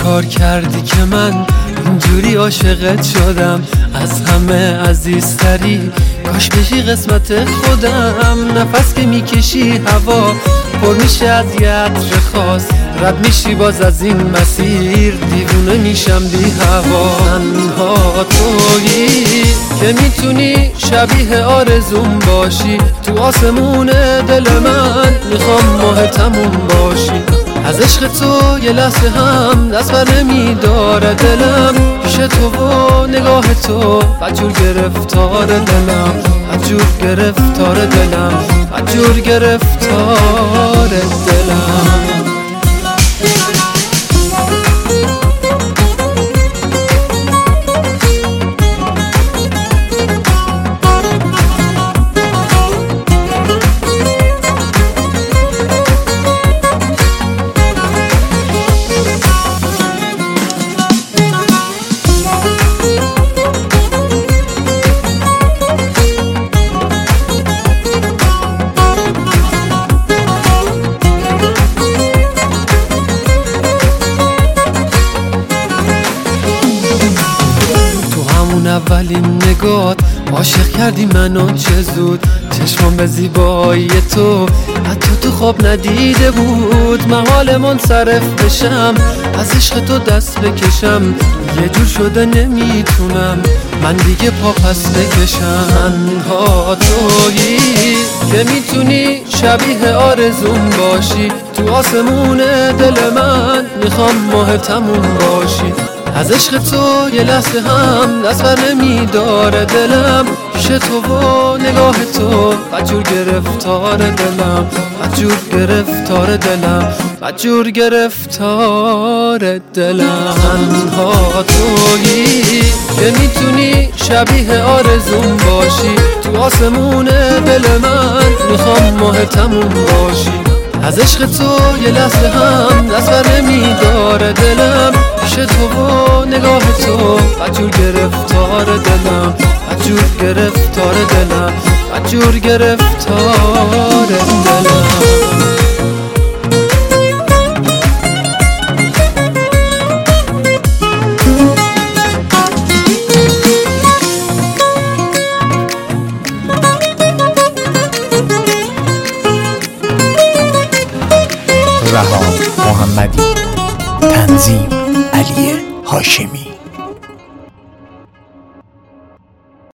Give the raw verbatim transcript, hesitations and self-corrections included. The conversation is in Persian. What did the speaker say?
چیکار کردی که من اینجوری عاشقت شدم؟ از همه عزیزتری کاش بشی قسمت خودم. نفس که میکشی هوا پر میشه از یه عطر خاص، رد میشی باز از این مسیر، دیوونه میشم بی هوا. تنها تویی که میتونی شبیه آرزوم باشی، تو آسمون دل من میخوام ماه تموم باشی. از عشق تو یه لحظه هم دست بر نمیداره دلم، پیش تو و نگاه تو بدجور گرفتار دلم، بدجور گرفتار دلم، بدجور گرفتار دلم. اولین نگات عاشق کردی منو چه زود، چشمام به زیبایی تو حتی تو خواب ندیده بود. محال منصرف بشم از عشق تو دست بکشم، یه جور شده نمیتونم من دیگه پا پس بکشم. تنها تویی که میتونی شبیه آرزوم باشی، تو آسمون دل من میخوام ماه تموم باشی. از عشق تو یه لحظه هم دست بر نمیداره دلم، پیش تو و نگاه تو بدجور گرفتار دلم، بدجور گرفتار دلم، بدجور گرفتار دلم. تنها تویی که میتونی شبیه آرزوم باشی، تو آسمون دل من میخوام ماه تموم باشی. از عشق تو یه لحظه هم دست بر نمیداره دلم، پیش تو و نگاه تو بدجور گرفتار دلم، بدجور گرفتار دلم، بدجور گرفتار دلم. رها محمدی، تنظیم علی هاشمی.